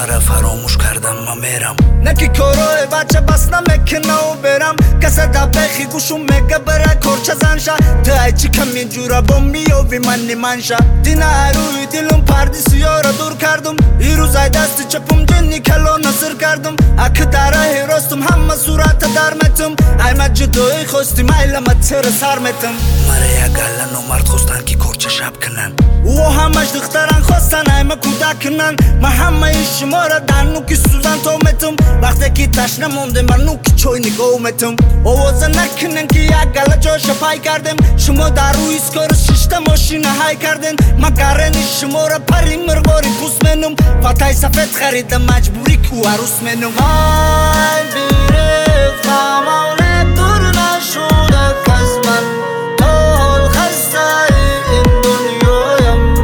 را فراموش کردم من میرم نکی کارای بچه بس نمیکنه و برم کسه دبخی گوشو میگه بره کارچه زنشه تو ایچی کمی جورا با میوی من نیمنشه دینه روی دلم پردی سیاه را دور کردم ای روزای دست چپم جنی کلا نصر کردم اک دره راستم همه صورت درمتم ای مجدوی خوستی میلم تر سرمتم مرا یک گلن و مرد خوستن که کارچه شب کنن و همش دختران خواستن ایمه کودکنن من همه شما را در نوکی سوزن تومتم وقتی که تشنه مونده من نوکی چوی نگومتم آوازه نکنن که یک گله جاش پای کردم شما در روی اسکار ششته ماشین های کردن من گرن شما را پری مرگاری پوست منم فتای سفید خریدم مجبوری کو عروس منم من بیره خمانه دور نشده کس من تا حال خسته این دنیایم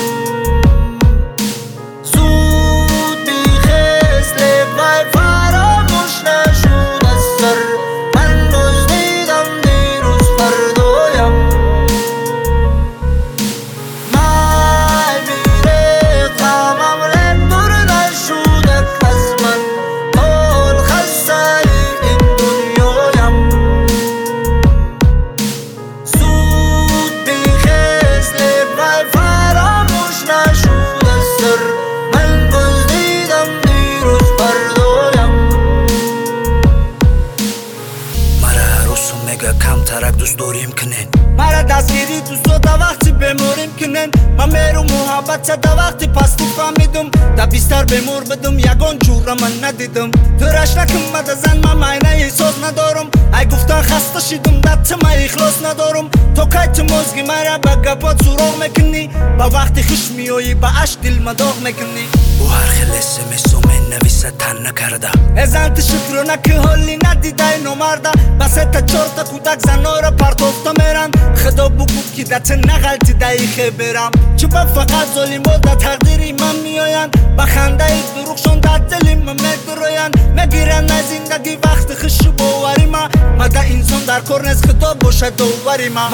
زود بیخیز لبای فراموش نشد از سر من دزدیدم دیروز فردایم من بیره خمانه دور نشده کس من تا حال خسته این دنیایم زود بیخیز لبای فراموش نشد از سر من دزدیدم دیروز فردایم مرا عروس میگه کم ترک دوست داریم کنن مرا دستگیری دوستا دا وقتی بموریم کنن من میرو محبت دا وقتی پستی فهمیدم دا بیستر بمور بدم یگان جور من ندیدم تو رش نکن مده زن من معنی احساس ندارم ای گفتن خسته شیدم دت من اخلاص ندارم تو کایت موزگی مرا با گپات سراغ میکنی با وقتی خوش میایی با اش دل مداغ میکنی او هر خیلی سمسو من نویسه تن نکرده ازانت شکر نکه حالی ندیده اینو مرده بس تا چارتا کودک زنا را پرتافتا میرن خدا بگو که دت نغلطی دقیقه برم چه با فقط ظالم و در تقدیری من میاین با خنده ای دروغشون در دلی من میگروین میگیرن از زندگی وقت خش باوری ما دا انسان در کار نز خدا باشه دووری من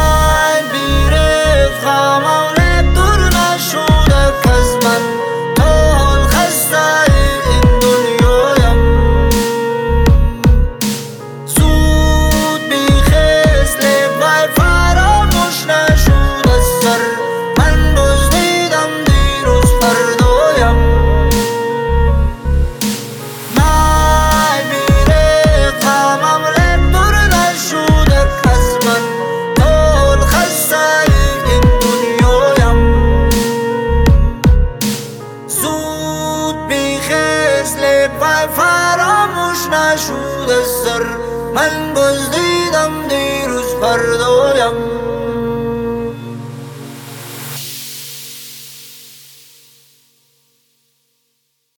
بیره خمانه دور نشده کس من تا حال خسته این دنیایم زود بیخیز لبای فراموش نشد از سر من دزدیدم دیروز فردایم من بیره خمانه دور نشده کس من تا حال خسته این دنیایم زود بیخیز لبای فراموش نشد از سر من دزدیدم دیروز فردایم